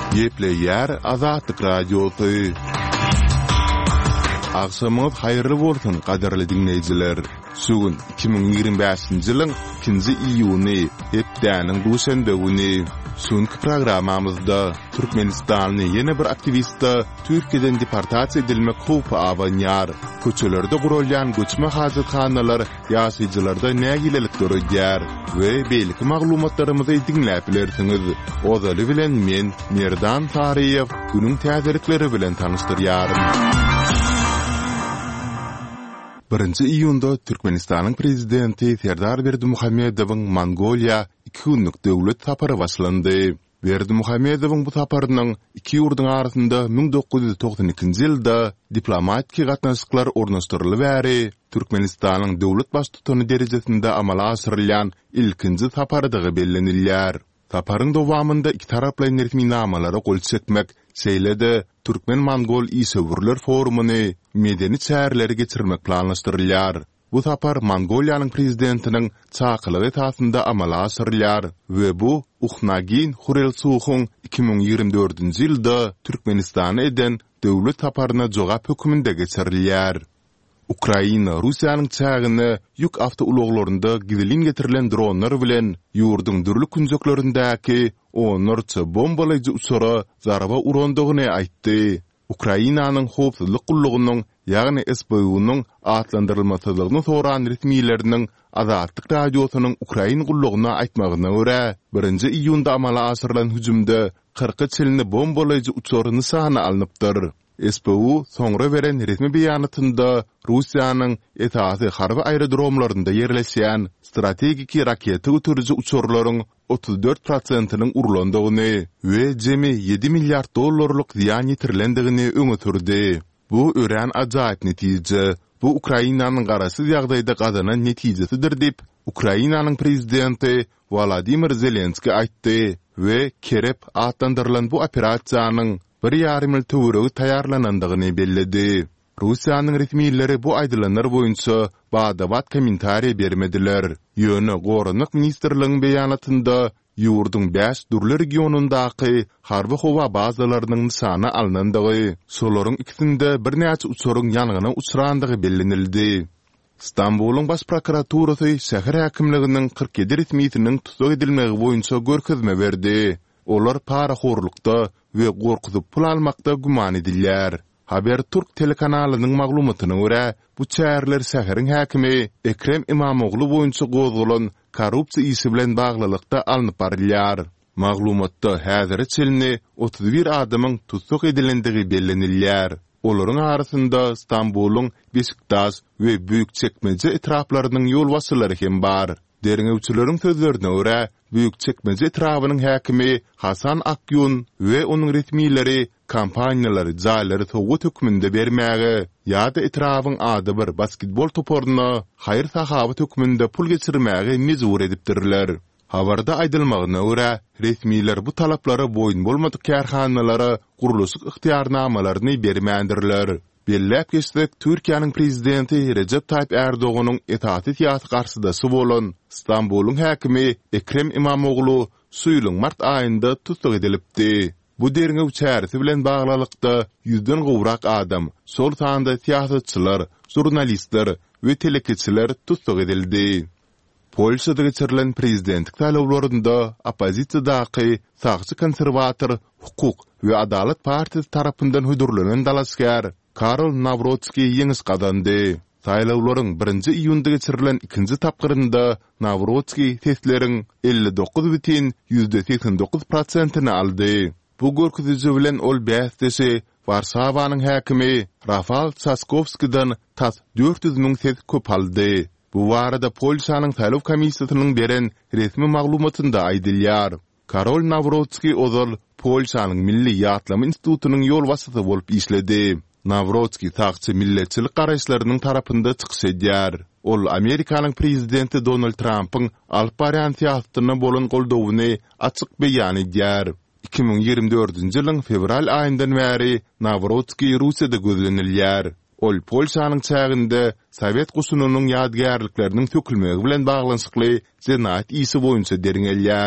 Yepleyer Azatlyk radiosu. Akşamınız hayırlı bolsun qadarly dinleyijiler. Sugun 2025-nji ýylyň 2-nji iýuny hepdäniň duşanbe güni. Suňky programmamyzda Türkmenistanyň ýene bir aktivisti Türkiýeden deportasiýa edilmek howpy awanýar. Köçelerde gurulýan göçme hajatxanalar ýaşaýjylarda nägilelik görýär we beýleki maglumatlarymyzy dinläp bilersiňiz. Ozaly bilen men Merdan Tariýew günüň täzelikleri bilen tanışdyrýarym. 1 iyunda Türkmenistanyň prezidenti Serdar Berdimuhammedowyň Mongoliýa 2 günlük döwlet sapary başlandy. Berdimuhammedowyň bu saparynyň iki ýurduň arasynda 1992-nji ýylda diplomatik gatnaşyklar ornaşdyrylyp bäri Türkmenistanyň döwlet baştutuny derejesinde amala asyrylýan ilkinji saparydygy bellenilýär. Saparyň dowamında iki taraply resmi namalara gol çekmek şeýlede Türkmen-Mongol Isöwürler forumuny medeni çäherleri geçirmek planlaşdyrylýar. Bu sapar Mongoliýanyň prezidentiniň çakylygy tasynda amala asyrylýar we bu Uxnagin Hurelsuxyň 2024-nji ýylda Türkmenistana eden döwlet saparyna jogap hökmünde geçirilýär. Ukraina Russiýanyň çägini ýük awtouloglarynda gizlin getirilen dronlar bilen ýurduň dürli künjeklerindäki onlarça bombalaýjy uçara zarba urandygyny aýtdy. Ukrainanyň howpsuzlyk gullugynyň, ýagny SBU-nyň atlandyrylmasyzlygyny soran resmiýetleriniň Azatlyk radiosynyň Ukraina gullugyna aýtmagyna görä, 1 iýunda amala asyrylan hüjümde 40 çelini bombalaýjy uçary nysany alınıpdyr. SBU soňra beren resmi beýanatynda Russiýanyň etaty harby aerodromlarynda ýerleşýän strategik raketa götürüji uçurlaryň 34%-nyň urulandygyny we jemi $7 milyard ziýan ýetirilendigini öňe sürdi. Bu ören ajaýyp netije. Bu Ukrainanyň garaşsyz ýagdaýda gazanan netijesidir diýip Ukrainanyň prezidenti Volodymyr Zelenski aýtdy we kerep atlandyrylan bu operasiýanyň 1,5 ýyl töweregi taýarlanandygyny belledi. Russiýanyň resmiýetleri bu aýdylanlar boýunça badabat kommentariýa bermediler. Ýöne Gorunlyk ministrligiň beýanatynda ýurduň 5 dürli regionundaky harby howa bazalarynyň nysany alınandygy, şolaryň ikisinde bir näçe uçaryň ýanygyna uçrandygy bellenildi. İstanbulyň baş prokuraturasy şäher häkimliginiň 47 resmiýetiniň tutsak edilmegi boýunça görkezme berdi. Olar paraxorlukda we gorkuzyp pul almakda guman edilýär. Haber Türk telekanalynyň maglumatyna görä, bu çäherler şäheriň häkimi Ekrem İmamoglu boýunça gozgulan korrupsiýa isi bilen baglylykda alınıp barylýar. Maglumatda häzir çelini 31 adamyň tutsak edilendigi bellenilýär. Olaryň arasynda İstanbulyň Beşiktaş we Büyükçekmece etraplarynyň ýol wasylary hem bar. Derňewçileriň sözlerine görä, Büyükçekmece etrabynyň häkimi Hasan Akyun we onuň resmiýetleri kampaniýalary jaýlary towut hökmünde bermäge ýa-da etrabyň ady bir basketbol toparyna haýyr sahabat hökmünde pul geçirmäge mejbur edipdirler. Habarda aýdylmagyna görä, resmiýetler bu talaplary boýun bolmadyk kärhanalara guruluşyk ykhtiyarnamalaryny bermändirler. Belläp geçsek, Türkiýanyň prezidenti Recep Tayyip Erdoğanyň etaty ýaty garşydasy bolan İstanbulyň häkimi Ekrem İmamoglu suýylyň mart aýynda tutsak edilipdi. Bu derňew çäresi bilen baglylykda 100den gowrak adam, sol tanda tiýatryçylar, jurnalistler we telekeçiler tutsak edildi. Polşada geçirilen prezidentlik saýlawlarynda opozisiýadaky sagçy konserwator hukuk we adalet partiyasi tarapyndan hödürlenen dalaskar Karol Nawrotski ýeňis kazandy. Saýlawlaryň 1 iýunda geçirilen ikinji tapgyrynda Nawrotski sesleriň 59,89%-ni aldy. Bu görkeziji bilen ol bäsdesi Warsawanyň häkimi Rafal Trzaskowskidan tas 400.000 ses köp aldy. Bu barada Polşanyň saýlaw komissiýasynyň beren resmi maglumatynda aýdylýar. Karol Nawrotski ozal Polşanyň Milli Ýatlama institutynyň ýol wasysy bolup işledi. Nawrotski taqçı milletçilik garaşlarynyň tarapynda çykyş edýär. Ol Amerikanyň prezidenti Donald Trump'yň alyp barýan siýasatyna bolan goldawyny açyk beýan edýär. 2024-nji ýylyň fevral aýyndan bäri Nawrotski Russiýada gözlenilýär. Ol Polşanyň çäginde Sowet gusunynyň ýadgarlyklarynın tökülmegi bilen baglanyşykly jenayet isi boýunça derňelýär.